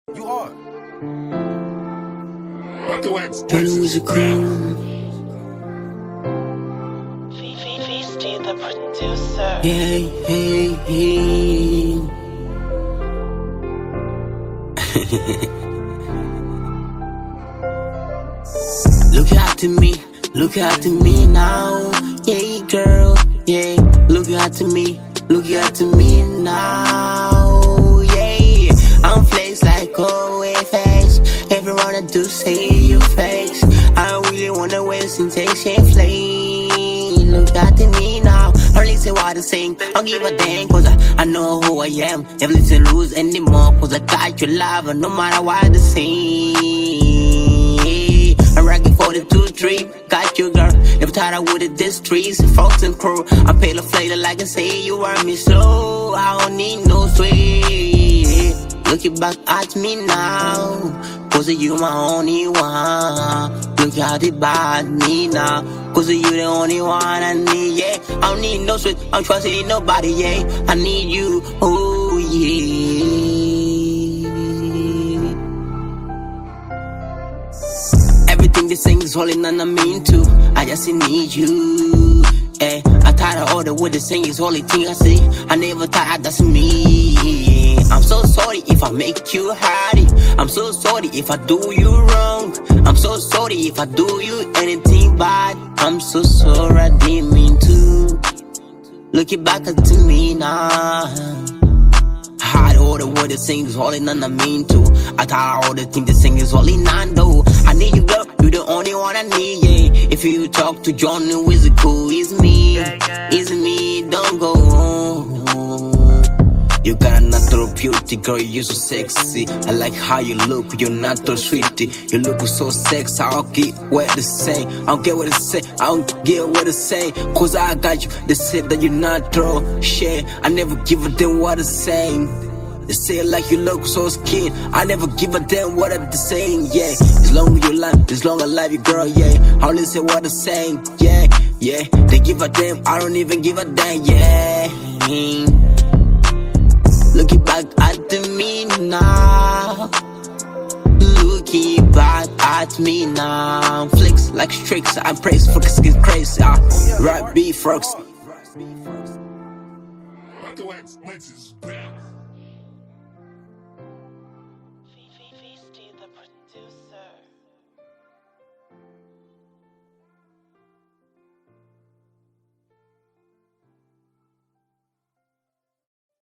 You hard. Feisty the producer. Hey, hey, hey. Look out to me now. Yeah, girl, yeah. Look out to me now. Yeah, I'm flexed like OFX. Everyone I do say you fakes. I don't really wanna waste and take shit flame. Look out to me now. Only say what I sing. I'll give a damn cause I know who I am. Never to lose anymore cause I got your love. No matter what the same. I'm rocking 42-3. Got you girl. Never thought I would have this trees. Folks and crew. I pay the flavor like I say you want me slow. I don't need no sweet. Looking back at me now. Cause you my only one. Look how they bad me now. Cause you the only one I need, yeah. I don't need no switch, I'm trusting nobody, yeah. I need you, oh yeah. Everything they sing is holding and I mean to. I just need you, eh. I tired of all the words they sing is only thing I see. I never thought that's me. I'm so sorry if I make you hurry. I'm so sorry if I do you wrong. I'm so sorry if I do you anything bad. I'm so sorry I didn't mean to. Looking back at me now. I had all the words they sing is all in and I mean to. I thought all the things they sing is all in and do. I need you girl, you the only one I need, yeah. If you talk to John is it cool, it's me. It's me, don't go on. You got a natural beauty, girl, you're so sexy. I like how you look, you're natural sweetie. You look so sexy, I don't get what to say. I don't get what to say, I don't get what to say. Cause I got you, they said that you're natural shit. I never give a damn what to say. They say like you look so scared. I never give a damn what I'm saying, yeah. As long as you live, as long as I love you, girl, yeah. I only say what I'm saying, yeah, yeah. They give a damn, I don't even give a damn, yeah. Looking back at me now. Looking back at me now. Flex like tricks, I'm praised for get crazy. Right, B frogs. Lenses back.